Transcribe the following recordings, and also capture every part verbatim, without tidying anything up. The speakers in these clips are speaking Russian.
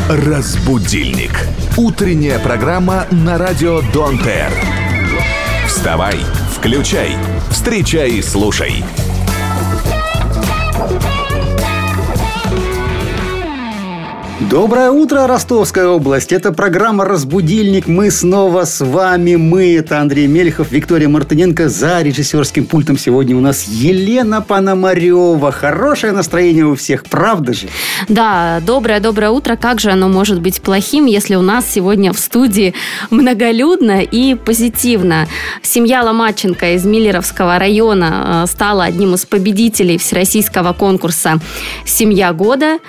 Разбудильник. Утренняя программа на радио Дон-Тер. Вставай, включай, встречай и слушай. Доброе утро, Ростовская область. Это программа «Разбудильник». Мы снова с вами. Мы, это Андрей Мельхов, Виктория Мартыненко. За режиссерским пультом сегодня у нас Елена Пономарева. Хорошее настроение у всех, правда же? Да, доброе-доброе утро. Как же оно может быть плохим, если у нас сегодня в студии многолюдно и позитивно? Семья Ломаченко из Миллеровского района стала одним из победителей всероссийского конкурса «Семья года».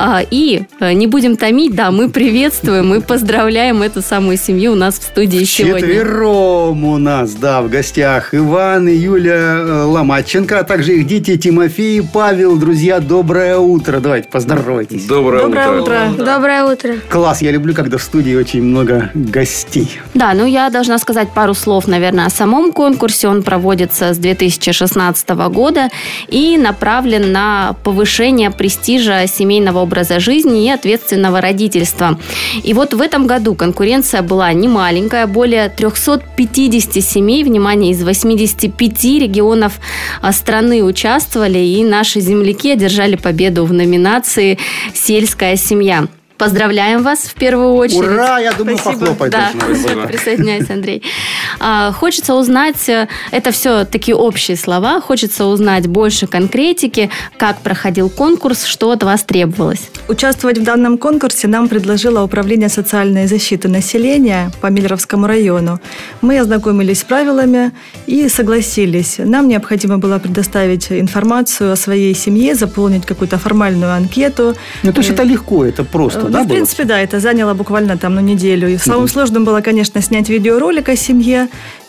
И не будем томить, да, мы приветствуем, мы поздравляем эту самую семью у нас в студии сегодня. Четвером у нас, да, в гостях Иван и Юля Ломаченко, а также их дети Тимофей и Павел. Друзья, доброе утро. Давайте поздоровайтесь. Доброе, доброе утро. утро. Доброе утро. Класс, я люблю, когда в студии очень много гостей. Да, ну я должна сказать пару слов, наверное, о самом конкурсе. Он проводится с две тысячи шестнадцатого года и направлен на повышение престижа семейного образа жизни и ответственности ответственного родительства. И вот в этом году конкуренция была немаленькая. Более триста пятьдесят семей, внимание, из восемьдесят пять регионов страны участвовали, и наши земляки одержали победу в номинации «Сельская семья». Поздравляем вас в первую очередь. Ура! Я думаю, Спасибо. похлопать да, должны. Присоединяйся, Андрей. А, хочется узнать, это все такие общие слова, хочется узнать больше конкретики, как проходил конкурс, что от вас требовалось. Участвовать в данном конкурсе нам предложило Управление социальной защиты населения по Миллеровскому району. Мы ознакомились с правилами и согласились. Нам необходимо было предоставить информацию о своей семье, заполнить какую-то формальную анкету. Ну, то есть это легко, это просто. Ну, да, в принципе, да, это заняло буквально там, ну, неделю. И самым uh-huh. сложным было, конечно, снять видеоролик о семье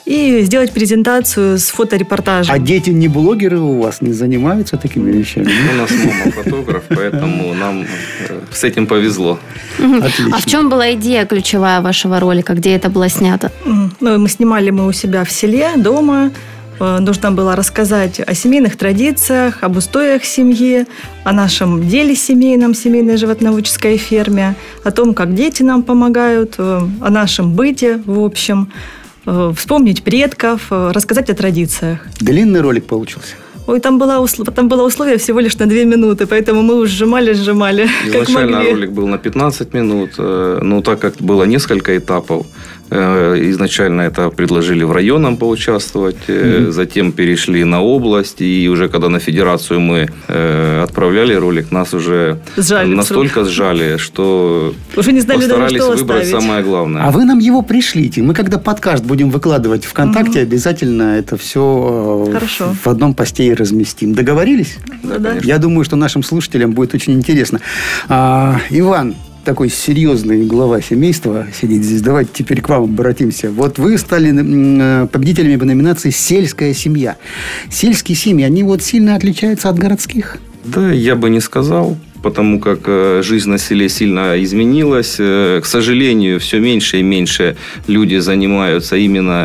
и сделать презентацию с фоторепортажем. А дети не блогеры у вас, не занимаются такими вещами? У нас мама фотограф, поэтому нам с этим повезло. Отлично. А в чем была идея ключевая вашего ролика? Где это было снято? Ну, мы снимали мы у себя в селе, дома. Нужно было рассказать о семейных традициях, об устоях семьи, о нашем деле семейном, семейной животноводческой ферме, о том, как дети нам помогают, о нашем быте, в общем, вспомнить предков, рассказать о традициях. Длинный ролик получился? Ой, там было, там было условие всего лишь на две минуты, поэтому мы уж сжимали, сжимали, как Изначально могли. ролик был на пятнадцать минут, но так как было несколько этапов, изначально это предложили в районном поучаствовать, mm-hmm. затем перешли на область, и уже когда на федерацию мы отправляли ролик, нас уже сжали, настолько сжали, что уже не знали, постарались даже, что выбрать оставить. самое главное. А вы нам его пришлите. Мы когда подкаст будем выкладывать ВКонтакте, mm-hmm. обязательно это все Хорошо. в одном посте и разместим. Договорились? Да, да. Я думаю, что нашим слушателям будет очень интересно. А, Иван, такой серьезный глава семейства сидит здесь. Давайте теперь к вам обратимся. Вот вы стали победителями по номинации «Сельская семья». Сельские семьи, они вот сильно отличаются от городских? Да, я бы не сказал, потому как жизнь на селе сильно изменилась. К сожалению, все меньше и меньше люди занимаются именно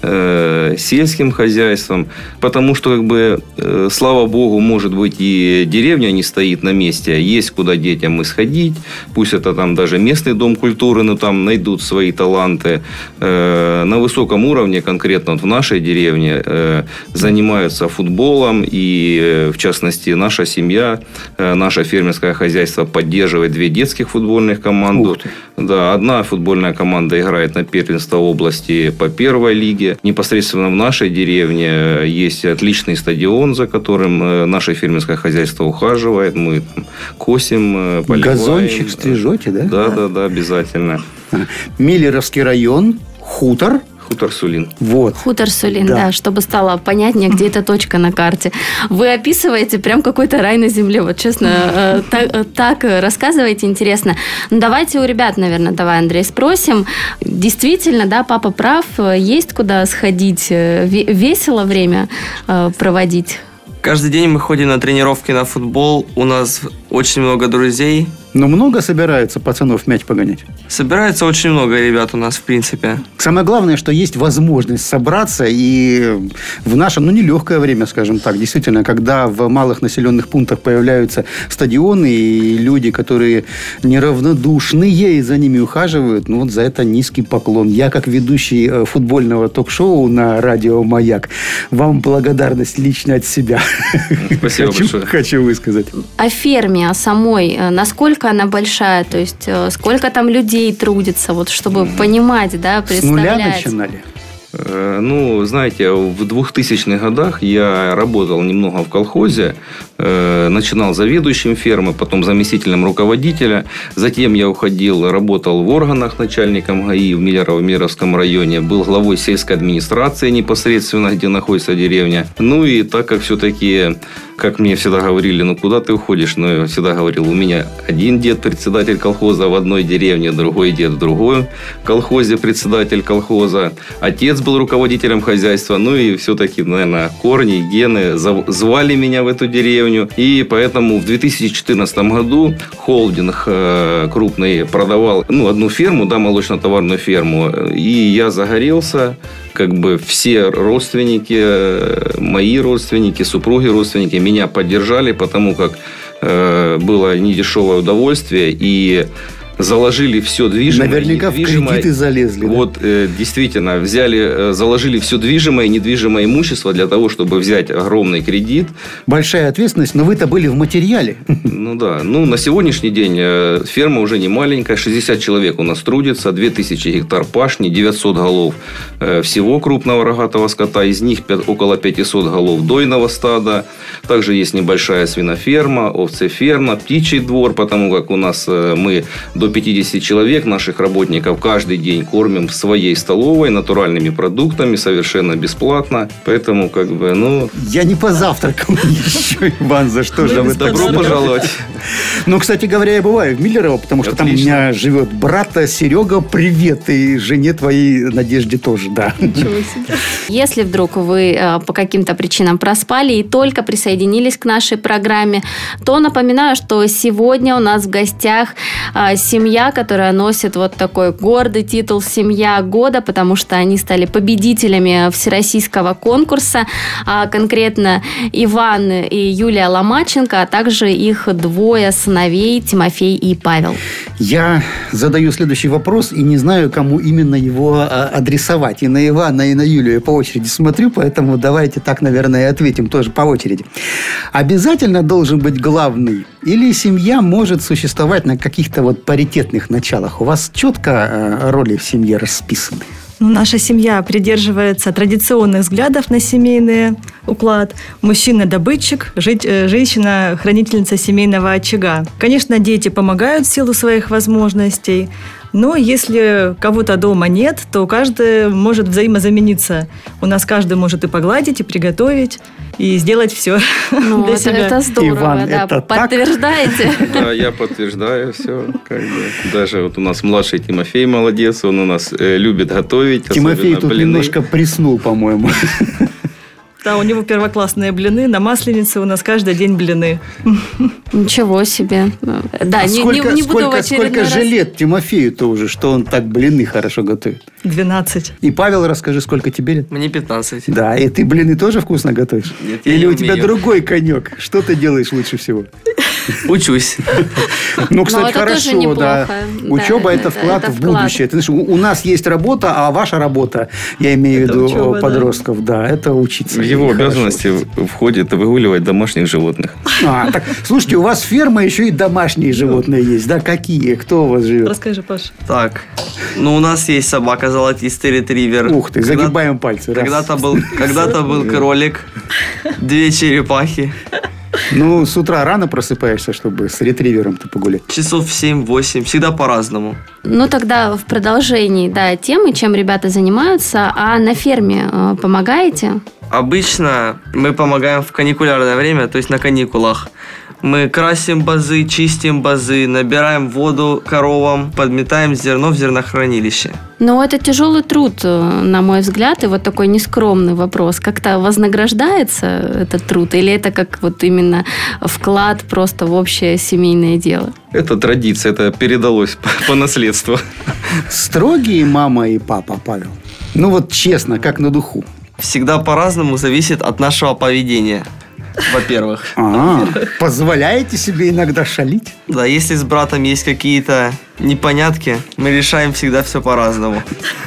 э, сельским хозяйством, потому что, как бы, э, слава богу, может быть, и деревня не стоит на месте, есть куда детям исходить, пусть это там даже местный дом культуры, но там найдут свои таланты. Э, на высоком уровне, конкретно вот в нашей деревне, э, занимаются футболом, и, э, в частности, наша семья, э, наша фермерская хозяйство поддерживает две детских футбольных команды. Да, одна футбольная команда играет на первенство области по первой лиге. Непосредственно в нашей деревне есть отличный стадион, за которым наше фермерское хозяйство ухаживает. Мы там косим, поливаем. Газончик стрижете, да? Да, да, да, обязательно. Миллеровский район, хутор. Хутор Сулин. Вот. Хутор Сулин, да. да, чтобы стало понятнее, где эта точка на карте. Вы описываете прям какой-то рай на земле. Вот честно, так, так рассказываете, интересно. Ну, давайте у ребят, наверное, давай, Андрей, спросим. Действительно, да, папа прав, есть куда сходить, весело время проводить? Каждый день мы ходим на тренировки на футбол. У нас очень много друзей. Но много собираются пацанов мяч погонять? Собирается очень много ребят у нас, в принципе. Самое главное, что есть возможность собраться, и в наше, ну, нелегкое время, скажем так, действительно, когда в малых населенных пунктах появляются стадионы, и люди, которые неравнодушные, и за ними ухаживают, ну, вот за это низкий поклон. Я, как ведущий футбольного ток-шоу на радио «Маяк», вам благодарность лично от себя. Спасибо хочу, большое. Хочу высказать. О ферме, о самой, насколько она большая, то есть сколько там людей трудится, вот чтобы понимать, да, представлять. С нуля начинали? Ну, знаете, в двухтысячных годах я работал немного в колхозе, начинал заведующим фермы, потом заместителем руководителя, затем я уходил, работал в органах начальником ГАИ в Миллерово-Миллеровском районе, был главой сельской администрации непосредственно, где находится деревня. Ну и так как все-таки, как мне всегда говорили, ну куда ты уходишь? Ну, я всегда говорил, у меня один дед председатель колхоза в одной деревне, другой дед в другой колхозе председатель колхоза, отец был руководителем хозяйства, ну и все-таки, наверное, корни, гены звали меня в эту деревню, и поэтому в две тысячи четырнадцатом году холдинг крупный продавал, ну, одну ферму, да, молочно-товарную ферму, и я загорелся, как бы все родственники, мои родственники, супруги родственники меня поддержали, потому как э, было недешевое удовольствие, и заложили все движимое. Наверняка в кредиты залезли. Вот, да? э, действительно, взяли, заложили все движимое и недвижимое имущество для того, чтобы взять огромный кредит. Большая ответственность, но вы-то были в материале. Ну да. Ну, на сегодняшний день э, ферма уже не маленькая. шестьдесят человек у нас трудится, две тысячи гектар пашни, девятьсот голов э, всего крупного рогатого скота. Из них около пятьсот голов дойного стада. Также есть небольшая свиноферма, овцеферма, птичий двор, потому как у нас э, мы до пятьдесят человек наших работников каждый день кормим в своей столовой натуральными продуктами совершенно бесплатно. Поэтому, как бы, ну... Я не позавтракал еще, Иван, за что же вы так... Добро пожаловать. Ну, кстати говоря, я бываю в Миллерово, потому что там у меня живет брат Серега, привет, и жене твоей Надежде тоже, да. Если вдруг вы по каким-то причинам проспали и только присоединились к нашей программе, то напоминаю, что сегодня у нас в гостях семья, которая носит вот такой гордый титул «Семья года», потому что они стали победителями всероссийского конкурса, а конкретно Иван и Юлия Ломаченко, а также их двое сыновей Тимофей и Павел. Я задаю следующий вопрос и не знаю, кому именно его адресовать. И на Ивана, и на Юлию я по очереди смотрю, поэтому давайте так, наверное, и ответим тоже по очереди. Обязательно должен быть главный? Или семья может существовать на каких-то вот паритетных началах? У вас четко роли в семье расписаны? Ну, наша семья придерживается традиционных взглядов на семейный уклад. Мужчина – добытчик, женщина – хранительница семейного очага. Конечно, дети помогают в силу своих возможностей, но если кого-то дома нет, то каждый может взаимозамениться. У нас каждый может и погладить, и приготовить, и сделать все ну, для это, себя. Это здорово, Иван, да. это Подтверждаете? Да, я подтверждаю все. Как бы. Даже вот у нас младший Тимофей молодец, он у нас э, любит готовить. Тимофей тут блины. Немножко приснул, по-моему. Да, у него первоклассные блины. На Масленице у нас каждый день блины. Ничего себе. Да, а не, сколько, не, не буду сколько, в очередной сколько раз... же лет Тимофею-то уже, что он так блины хорошо готовит? двенадцать. И, Павел, расскажи, сколько тебе лет? Мне пятнадцать. Да, и ты блины тоже вкусно готовишь? Нет, я Или не у тебя умею. другой конек? Что ты делаешь лучше всего? Учусь. Ну, кстати, это тоже хорошо, неплохо. да. Да, Учеба – это- это вклад это в вклад. будущее. Ты знаешь, у у нас есть работа, а ваша работа, я имею в Это виду учеба, да. подростков, да, это учиться. В его И хорошо. обязанности входит выгуливать домашних животных. А, так, слушайте, у вас ферма, еще и домашние животные есть, да? Какие? Кто у вас живет? Расскажи, Паш. Так, ну у нас есть собака золотистый ретривер. Ух ты, Когда- загибаем пальцы. Раз. Когда-то был, когда-то был кролик, две черепахи. Ну, с утра рано просыпаешься, чтобы с ретривером-то погулять. Часов в семь-восемь, всегда по-разному. Ну, тогда в продолжении, да, темы, чем ребята занимаются, а на ферме э, помогаете? Обычно мы помогаем в каникулярное время, то есть на каникулах. Мы красим базы, чистим базы, набираем воду коровам, подметаем зерно в зернохранилище. Но это тяжелый труд, на мой взгляд, и вот такой нескромный вопрос. Как-то вознаграждается этот труд, или это как вот именно вклад просто в общее семейное дело? Это традиция, это передалось по, по наследству. Строгие мама и папа, Павел? Ну вот честно, как на духу. Всегда по-разному, зависит от нашего поведения. Во-первых. А, позволяете себе иногда шалить? Да, если с братом есть какие-то непонятки, мы решаем всегда все по-разному.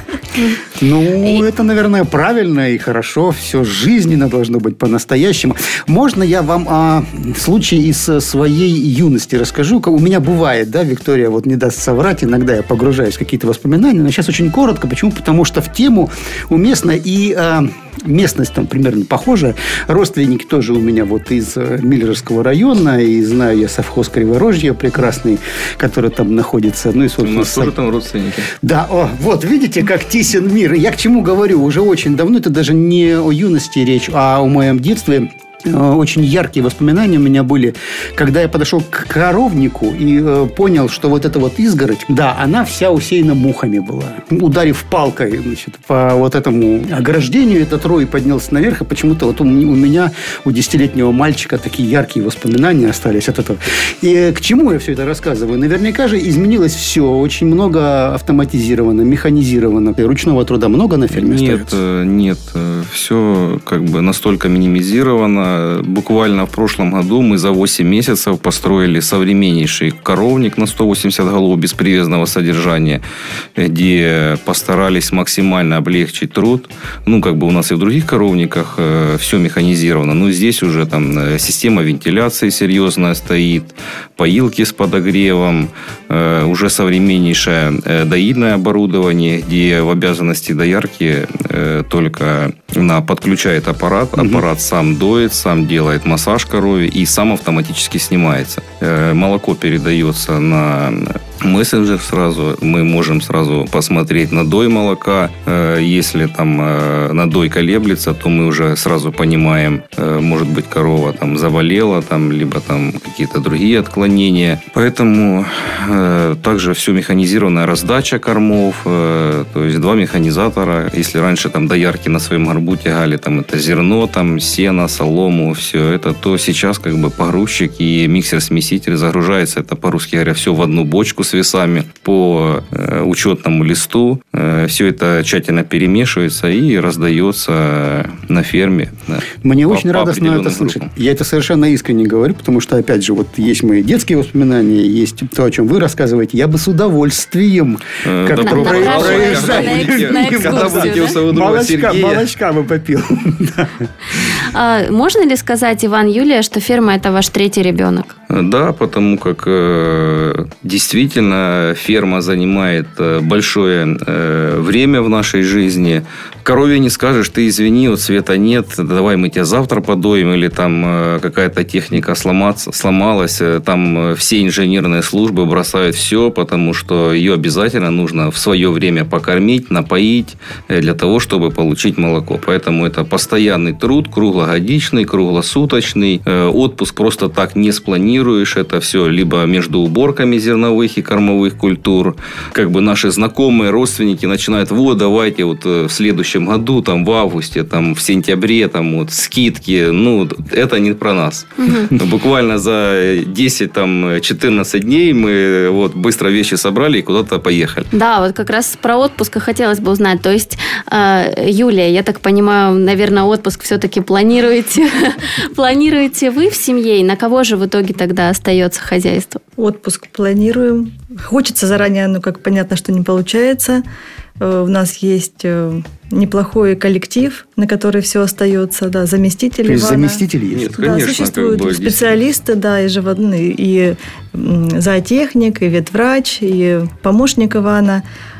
Ну, это, наверное, правильно и хорошо. Все жизненно должно быть по-настоящему. Можно я вам о случае из своей юности расскажу? У меня бывает, да, Виктория вот не даст соврать. Иногда я погружаюсь в какие-то воспоминания. Но сейчас очень коротко. Почему? Потому что в тему уместно и э, местность там примерно похожая. Родственники тоже у меня вот из Миллеровского района. И знаю я совхоз Криворожье прекрасный, который там находится. Ну, и, у нас тоже там родственники. Да, о, вот, видите, как тесен мир. Я к чему говорю? Уже очень давно, это даже не о юности речь, а о моем детстве. Очень яркие воспоминания у меня были, когда я подошел к коровнику и э, понял, что вот эта вот изгородь, да, она вся усеяна мухами была. Ударив палкой, значит, по вот этому ограждению, этот рой поднялся наверх, и почему-то вот у, у меня, у десятилетнего мальчика, такие яркие воспоминания остались от этого. И к чему я все это рассказываю? Наверняка же изменилось все, очень много автоматизировано, механизировано, ручного труда много на ферме нет, остается? Нет, все как бы настолько минимизировано. Буквально в прошлом году мы за восемь месяцев построили современнейший коровник на сто восемьдесят голов без привязанного содержания, где постарались максимально облегчить труд. Ну, как бы у нас и в других коровниках э, все механизировано. Но здесь уже там система вентиляции серьезная стоит, поилки с подогревом, э, уже современнейшее э, доильное оборудование, где в обязанности доярки э, только она подключает аппарат, аппарат сам доит, сам делает массаж корове и сам автоматически снимается. Молоко передается на мессенджер сразу. Мы можем сразу посмотреть надой молока. Если там надой колеблется, то мы уже сразу понимаем, может быть, корова там заболела, там, либо там какие-то другие отклонения. Поэтому также все механизированная раздача кормов. То есть два механизатора. Если раньше там доярки на своем горбу тягали там это зерно, там сено, солому, все это, то сейчас как бы погрузчик и миксер-смеситель загружается, это по-русски говоря, все в одну бочку с весами по э, учетному листу. Э, все это тщательно перемешивается и раздается на ферме. Да, Мне по, очень по радостно это слышать. группам. Я это совершенно искренне говорю, потому что, опять же, вот есть мои детские воспоминания, есть то, о чем вы рассказываете. Я бы с удовольствием Э, как-то добро про- пожаловать проезжал. на экс- на экскурсию, Когда будете у да? своего друга Молочка, Сергея. молочка бы попил. А можно ли сказать, Иван, Юлия, что ферма – это ваш третий ребенок? Да, потому как э, действительно ферма занимает э, большое э, время в нашей жизни. Корове не скажешь, ты извини, вот света нет, давай мы тебя завтра подоим, или там э, какая-то техника сломаться, сломалась, э, там э, все инженерные службы бросают все, потому что ее обязательно нужно в свое время покормить, напоить, э, для того, чтобы получить молоко. Поэтому это постоянный труд, круглогодичный, круглосуточный. Э, отпуск просто так не спланируешь. Это все либо между уборками зерновых и кормовых культур. Как бы наши знакомые, родственники начинают: вот, давайте вот в следующем году, там, в августе, там, в сентябре, там, вот, скидки. Ну, это не про нас. Угу. Буквально за десять-четырнадцать дней мы вот быстро вещи собрали и куда-то поехали. Да, вот как раз про отпуск хотелось бы узнать. То есть, э, Юлия, я так понимаю, наверное, отпуск все-таки планируете, планируете вы в семье? И на кого же в итоге тогда остается хозяйство? Отпуск планируем. Хочется заранее, но как понятно, что не получается. У нас есть неплохой коллектив, на который все остается, да, заместитель То есть Ивана. заместитель есть? Нет, Да, конечно, существуют как бы, специалисты, да, и животные, и зоотехник, и ветврач, и помощник Ивана.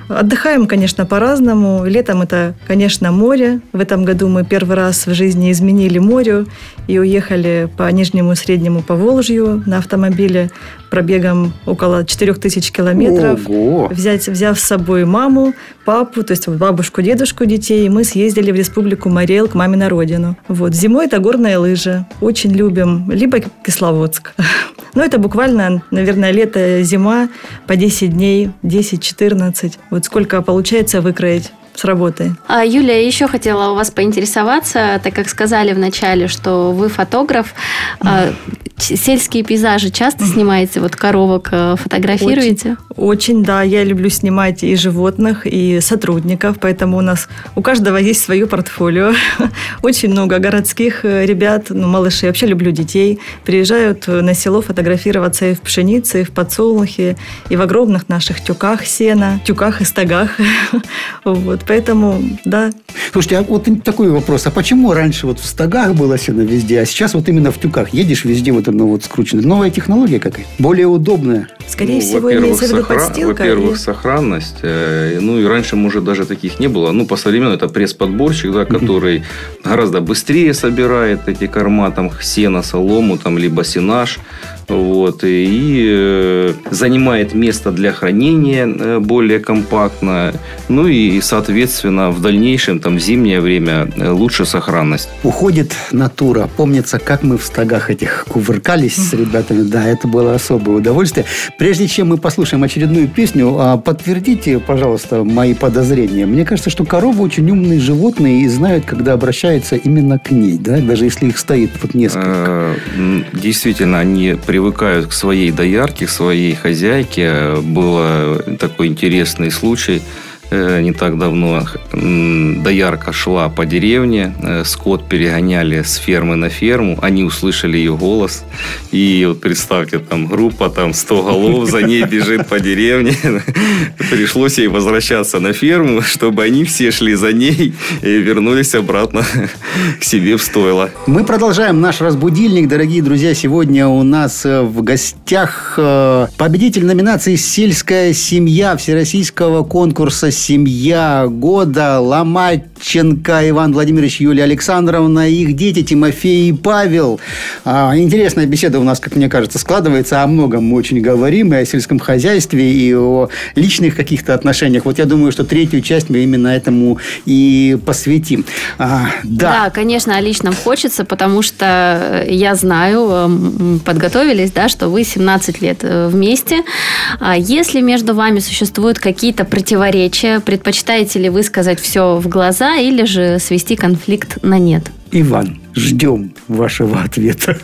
Отдыхаем, конечно, по-разному. Летом это, конечно, море. В этом году мы первый раз в жизни изменили морю и уехали по Нижнему и Среднему Поволжью на автомобиле пробегом около четырех тысяч километров. Ого! Взять, взяв с собой маму, папу, то есть бабушку, дедушку детей, и мы съездили в Республику Марий Эл к маме на родину. Вот. Зимой это горные лыжи. Очень любим. Либо Кисловодск. Но это буквально, наверное, лето, зима по десять дней, десять-четырнадцать. Вот сколько получается выкроить с работы. А, Юлия, еще хотела у вас поинтересоваться, так как сказали в начале, что вы фотограф. А, сельские пейзажи часто снимаете? Вот коровок фотографируете? Очень, очень, да. Я люблю снимать и животных, и сотрудников, поэтому у нас у каждого есть свое портфолио. Очень много городских ребят, ну, малышей. Вообще люблю детей. Приезжают на село фотографироваться и в пшенице, и в подсолнухе, и в огромных наших тюках сена, тюках и стогах. Вот. Поэтому, да. Слушайте, а вот такой вопрос. А почему раньше вот в стогах было сено везде, а сейчас вот именно в тюках? Едешь везде вот оно вот скручено. Новая технология какая-то? Более удобная? Скорее ну, всего, имеется в виду подстилка. Во-первых, и... сохранность. Ну, и раньше, может, даже таких не было. Ну, по современному это пресс-подборщик, да, который uh-huh. гораздо быстрее собирает эти корма, там, сено, солому, там, либо сенаж. Вот, и, и э, занимает место для хранения э, более компактно. Ну и, соответственно, в дальнейшем, там, в зимнее время э, лучше сохранность. Уходит натура. Помнится, как мы в стогах этих кувыркались с ребятами. Да, это было особое удовольствие. Прежде чем мы послушаем очередную песню, подтвердите, пожалуйста, мои подозрения. Мне кажется, что коровы очень умные животные и знают, когда обращаются именно к ней, да? Даже если их стоит вот несколько. Действительно, они привыкают к своей доярке, к своей хозяйке. Был такой интересный случай. Не так давно доярка шла по деревне, скот перегоняли с фермы на ферму, они услышали ее голос, и вот представьте, там группа, там сто голов за ней бежит по деревне, пришлось ей возвращаться на ферму, чтобы они все шли за ней и вернулись обратно к себе в стойло. Мы продолжаем наш разбудильник, дорогие друзья, сегодня у нас в гостях победитель номинации «Сельская семья» всероссийского конкурса «Семья года» Ломаченко Иван Владимирович, Юлия Александровна, их дети Тимофей и Павел. Интересная беседа у нас, как мне кажется, складывается. О многом мы очень говорим, и о сельском хозяйстве, и о личных каких-то отношениях. Вот я думаю, что третью часть мы именно этому и посвятим. А, да. да, конечно, о личном хочется, потому что я знаю, подготовились, да, что вы семнадцать лет вместе. Если между вами существуют какие-то противоречия, предпочитаете ли вы сказать все в глаза или же свести конфликт на нет? Иван, ждем вашего ответа.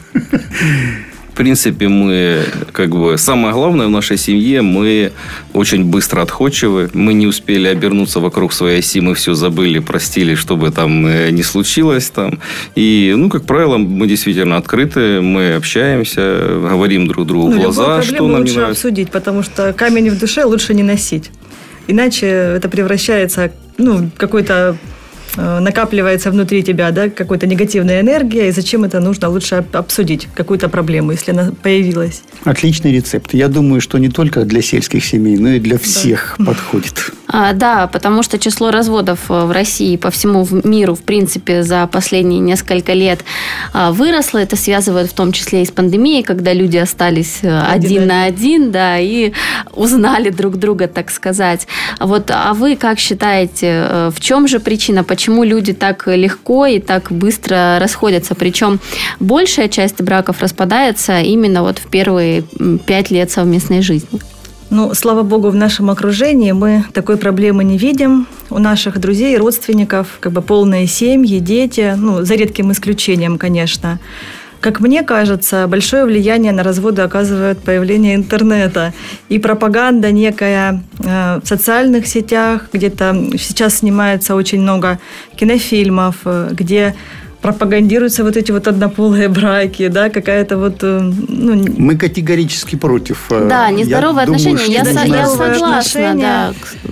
В принципе, мы, как бы, самое главное в нашей семье, мы очень быстро отходчивы. Мы не успели обернуться вокруг своей оси, мы все забыли, простили, чтобы там не случилось там. И, ну, как правило, мы действительно открыты, мы общаемся, говорим друг другу в ну, глаза, что нам не лучше нравится. Обсудить, потому что камень в душе лучше не носить. Иначе это превращается, ну, какой-то накапливается внутри тебя, да, какая-то негативная энергия, и зачем это нужно, лучше обсудить какую-то проблему, если она появилась. Отличный рецепт. Я думаю, что не только для сельских семей, но и для всех да. подходит. А, да, потому что число разводов в России по всему миру, в принципе, за последние несколько лет выросло. Это связывает в том числе и с пандемией, когда люди остались один, один на один, да, и узнали друг друга, так сказать. Вот, а вы как считаете, в чем же причина, почему Почему люди так легко и так быстро расходятся? Причем большая часть браков распадается именно вот в первые пять лет совместной жизни. Ну, слава богу, в нашем окружении мы такой проблемы не видим. У наших друзей, родственников как бы полные семьи, дети, ну, за редким исключением, конечно. Как мне кажется, большое влияние на разводы оказывает появление интернета и пропаганда некая э, в социальных сетях. Где-то сейчас снимается очень много кинофильмов, э, где пропагандируются вот эти вот однополые браки, да, какая-то вот... Ну... Мы категорически против. Да, нездоровые я отношения. Думаю, я, я согласна, отношения. да.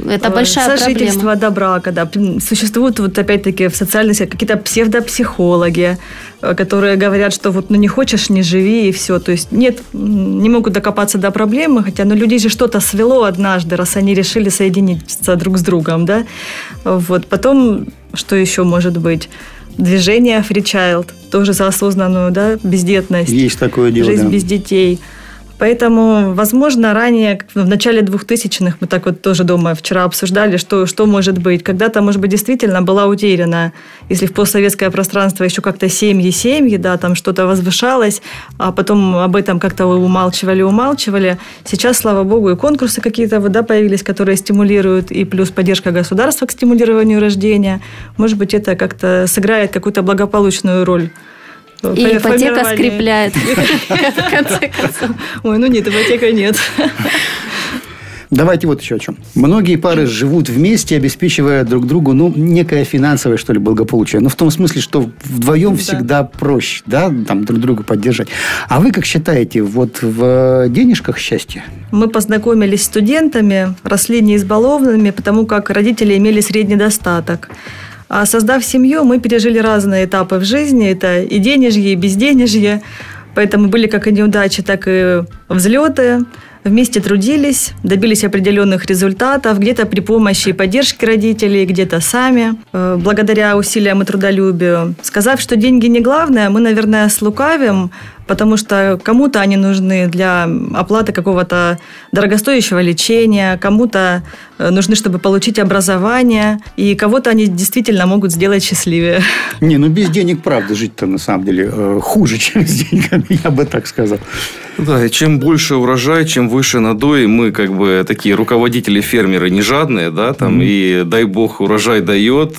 Это большая сожительство проблема. до брака, да. Существуют вот опять-таки в социальных сетях какие-то псевдопсихологи, которые говорят, что вот ну не хочешь, не живи и все. То есть нет, не могут докопаться до проблемы, хотя ну людей же что-то свело однажды, раз они решили соединиться друг с другом, да. Вот потом что еще может быть? Движение Free Child, тоже за осознанную, да, бездетность. Есть такое дело, жизнь да. без детей. Поэтому, возможно, ранее, в начале двухтысячных, мы так вот тоже дома вчера обсуждали, что, что может быть. Когда-то, может быть, действительно была утеряна, если в постсоветское пространство еще как-то семьи-семьи, да, там что-то возвышалось, а потом об этом как-то умалчивали-умалчивали. Сейчас, слава богу, и конкурсы какие-то вот, да, появились, которые стимулируют, и плюс поддержка государства к стимулированию рождения. Может быть, это как-то сыграет какую-то благополучную роль. И ипотека скрепляет, в конце концов. Ой, ну нет, ипотека нет. Давайте вот еще о чем. Многие пары живут вместе, обеспечивая друг другу, ну, некое финансовое, что ли, благополучие. Но в том смысле, что вдвоем да. всегда проще, да, там друг друга поддержать. А вы как считаете, вот в денежках счастье? Мы познакомились с студентами, росли неизбалованными, потому как родители имели средний достаток. А создав семью, мы пережили разные этапы в жизни. Это и денежье, и безденежье. Поэтому были как и неудачи, так и взлеты. Вместе трудились, добились определенных результатов. Где-то при помощи и поддержки родителей, где-то сами. Благодаря усилиям и трудолюбию. Сказав, что деньги не главное, мы, наверное, слукавим, потому что кому-то они нужны для оплаты какого-то дорогостоящего лечения, кому-то нужны, чтобы получить образование, и кого-то они действительно могут сделать счастливее. Не, ну без денег, правда, жить-то на самом деле хуже, чем с деньгами, я бы так сказал. Да, и чем больше урожай, чем выше надой, мы как бы такие руководители-фермеры не жадные, да, там, mm-hmm. и дай бог урожай дает,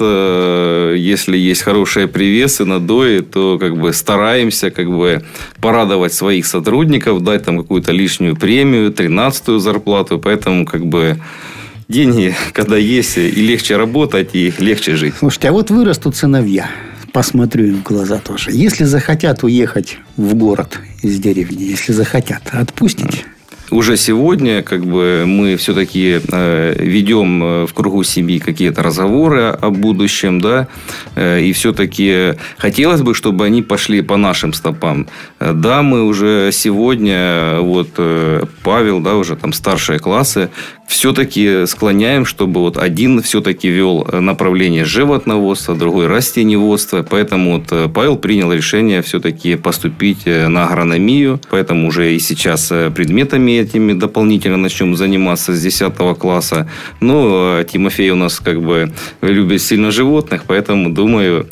если есть хорошие привесы, надои, то как бы стараемся как бы порадовать своих сотрудников, дать там какую-то лишнюю премию, тринадцатую зарплату, поэтому как бы деньги, когда есть, и легче работать, и легче жить. Слушайте, а вот вырастут сыновья, посмотрю им в глаза тоже. Если захотят уехать в город из деревни, если захотят, отпустите? Уже сегодня как бы мы все-таки э, ведем в кругу семьи какие-то разговоры о будущем, да, э, и все-таки хотелось бы, чтобы они пошли по нашим стопам. Да, мы уже сегодня, вот э, Павел, да, уже там старшие классы, все-таки склоняем, чтобы вот один все-таки вел направление животноводства, другой растениеводства. Поэтому вот Павел принял решение все-таки поступить на агрономию. Поэтому уже и сейчас предметами этими дополнительно начнем заниматься с десятого класса. Но Тимофей у нас как бы любит сильно животных, поэтому думаю,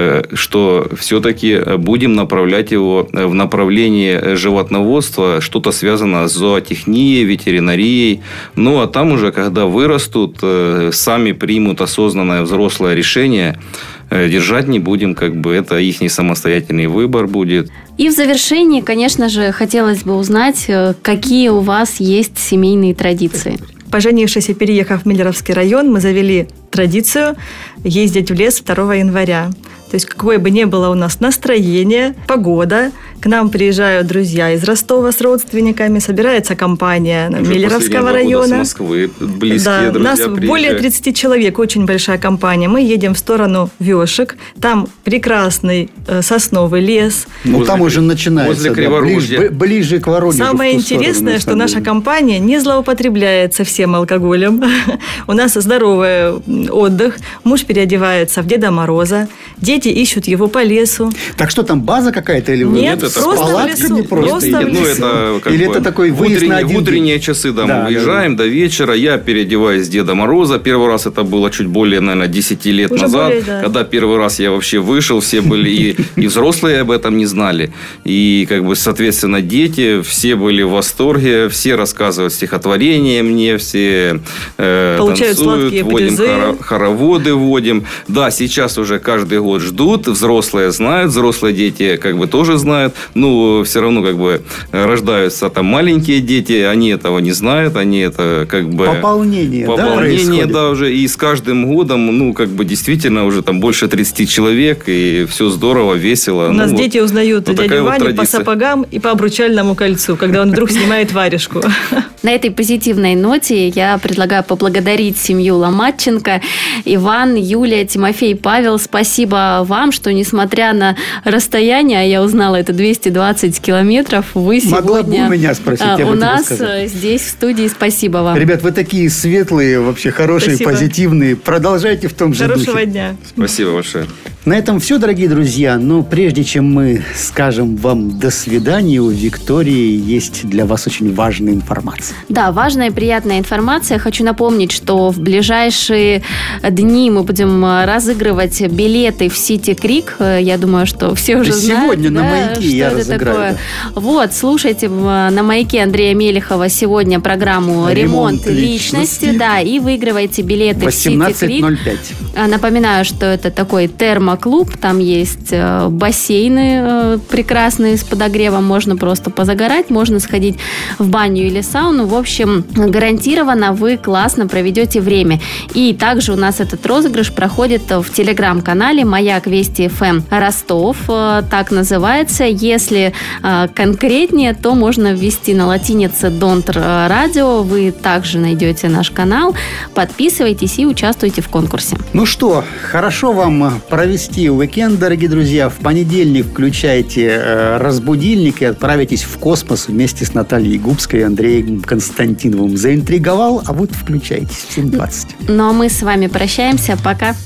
что все-таки будем направлять его в направлении животноводства, что-то связано с зоотехнией, ветеринарией. Ну, а там уже, когда вырастут, сами примут осознанное взрослое решение, держать не будем, как бы это их самостоятельный выбор будет. И в завершении, конечно же, хотелось бы узнать, какие у вас есть семейные традиции. Поженившись и переехав в Миллеровский район, мы завели традицию ездить в лес второго января. То есть, какое бы ни было у нас настроение, погода, к нам приезжают друзья из Ростова с родственниками, собирается компания Уже Миллеровского района. С Москвы близкие да, друзья нас приезжают. Более тридцать человек, очень большая компания. Мы едем в сторону Вешек, там прекрасный э, сосновый лес. Ну, возле, там уже начинается. Возле да, ближе, ближе к Воронежу. Самое интересное, что наша компания не злоупотребляет совсем алкоголем. У нас здоровый отдых. Муж переодевается в Деда Мороза. Дети ищут его по лесу. Так что там, база какая-то? Или Нет, это просто в лесу. Просто, просто в ну, лесу. это как Или бы это такой выезд на один в утренние день? часы да, Да, мы выезжаем да, да. до вечера. Я переодеваюсь с Деда Мороза. Первый раз это было чуть более, наверное, десять лет Уже назад. более, да. Когда первый раз я вообще вышел, все были и, и взрослые об этом не знали. И, как бы, соответственно, дети, все были в восторге. Все рассказывают стихотворения мне, все э, Получают танцуют, сладкие водим призы. хоро- хороводы, водим. Да, сейчас уже каждый год ждут. Взрослые знают, взрослые дети как бы тоже знают. ну, все равно как бы рождаются там маленькие дети, они этого не знают, они это как бы... Пополнение, Пополнение, да, да, уже. И с каждым годом, ну, как бы действительно уже там больше тридцати человек, и все здорово, весело. У ну, нас вот, дети узнают вот дядю вот Ваню по традиция. сапогам и по обручальному кольцу, когда он вдруг снимает варежку. На этой позитивной ноте я предлагаю поблагодарить семью Ломатченко. Иван, Юлия, Тимофей, Павел, спасибо вам, что несмотря на расстояние, а я узнала, это двести двадцать километров, вы Могла бы сегодня у меня спросить, я бы у тебе нас сказал. здесь в студии. Спасибо вам. Ребят, вы такие светлые, вообще хорошие, Спасибо. позитивные. Продолжайте в том же Хорошего духе. дня. Спасибо большое. На этом все, дорогие друзья. Но прежде чем мы скажем вам до свидания, у Виктории есть для вас очень важная информация. Да, важная и приятная информация. Хочу напомнить, что в ближайшие дни мы будем разыгрывать билеты в Сити Крик. Я думаю, что все уже Да знают. сегодня на да, «Маяке» что я это разыграю, такое. Вот, слушайте на «Маяке» Андрея Мелехова сегодня программу «Ремонт, «Ремонт личности». личности. Да, и выигрывайте билеты в Сити восемнадцать Крик. ноль пять. Напоминаю, что это такой термоклуб. Там есть э, бассейны э, прекрасные с подогревом. Можно просто позагорать, можно сходить в баню или сауну. В общем, гарантированно вы классно проведете время. И также у нас этот розыгрыш проходит в телеграм-канале «Маяк Вести эф эм Ростов». Э, так называется. Если э, конкретнее, то можно ввести на латинице «Донтер Радио». Вы также найдете наш канал. Подписывайтесь и участвуйте в конкурсе. Ну что, хорошо вам провести уикенд, дорогие друзья. В понедельник включайте э, разбудильник и отправитесь в космос вместе с Натальей Губской и Андреем Константиновым. Заинтриговал, а вот включайтесь в семь двадцать. Ну а мы с вами прощаемся. Пока.